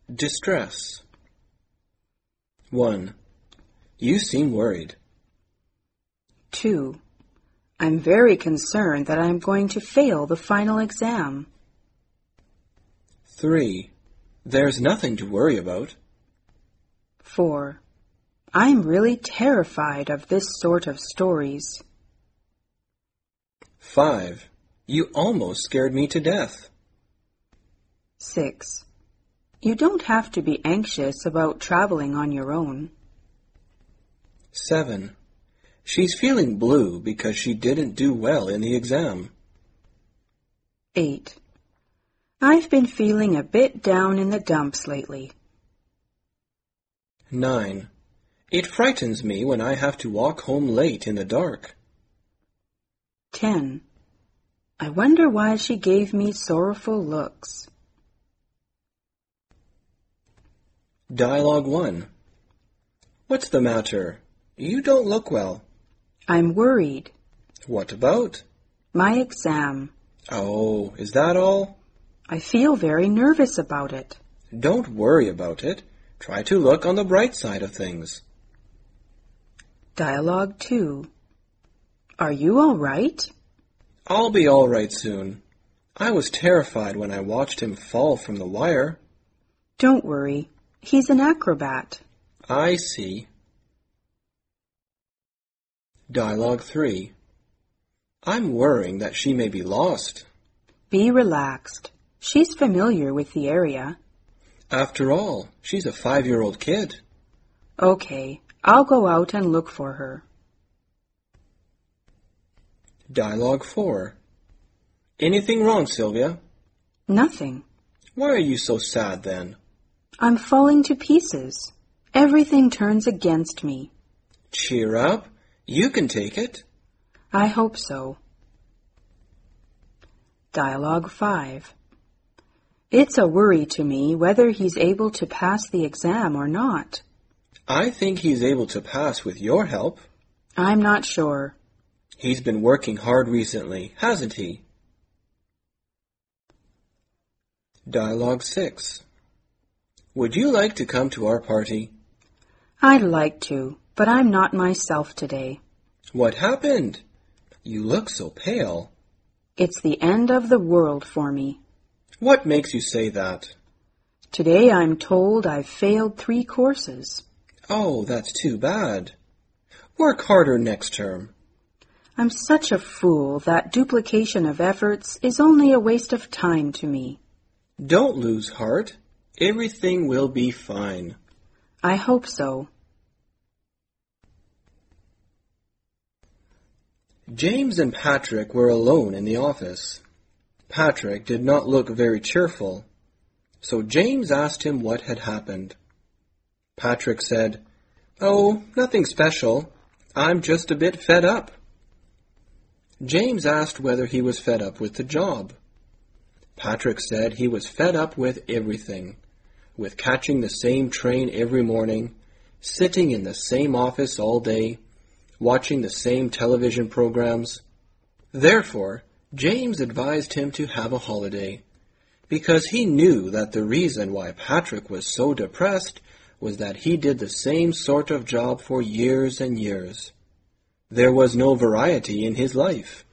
Distress. 1. You seem worried. 2. I'm very concerned that I'm going to fail the final exam. 3. There's nothing to worry about. 4. I'm really terrified of this sort of stories. 5. You almost scared me to death. 6. You don't have to be anxious about traveling on your own. 7. She's feeling blue because she didn't do well in the exam. 8. I've been feeling a bit down in the dumps lately. 9. It frightens me when I have to walk home late in the dark. 10. I wonder why she gave me sorrowful looks. Dialogue 1. What's the matter? You don't look well. I'm worried. What about? My exam. Oh, is that all? I feel very nervous about it. Don't worry about it. Try to look on the bright side of things. Dialogue 2. Are you all right? I'll be all right soon. I was terrified when I watched him fall from the wire. Don't worry. He's an acrobat. I see. Dialogue 3. I'm worrying that she may be lost. Be relaxed. She's familiar with the area. After all, she's a 5-year-old kid. Okay, I'll go out and look for her. Dialogue 4. Anything wrong, Sylvia? Nothing. Why are you so sad then? I'm falling to pieces. Everything turns against me. Cheer up. You can take it. I hope so. Dialogue 5. It's a worry to me whether he's able to pass the exam or not. I think he's able to pass with your help. I'm not sure. He's been working hard recently, hasn't he? Dialogue 6. Would you like to come to our party? I'd like to, but I'm not myself today. What happened? You look so pale. It's the end of the world for me. What makes you say that? Today I'm told I've failed 3 courses. Oh, that's too bad. Work harder next term. I'm such a fool that duplication of efforts is only a waste of time to me. Don't lose heart. Everything will be fine. I hope so. James and Patrick were alone in the office. Patrick did not look very cheerful, so James asked him what had happened. Patrick said, "Oh, nothing special. I'm just a bit fed up." James asked whether he was fed up with the job. Patrick said he was fed up with everything, with catching the same train every morning, sitting in the same office all day, watching the same television programs. Therefore, James advised him to have a holiday, because he knew that the reason why Patrick was so depressed was that he did the same sort of job for years and years. There was no variety in his life.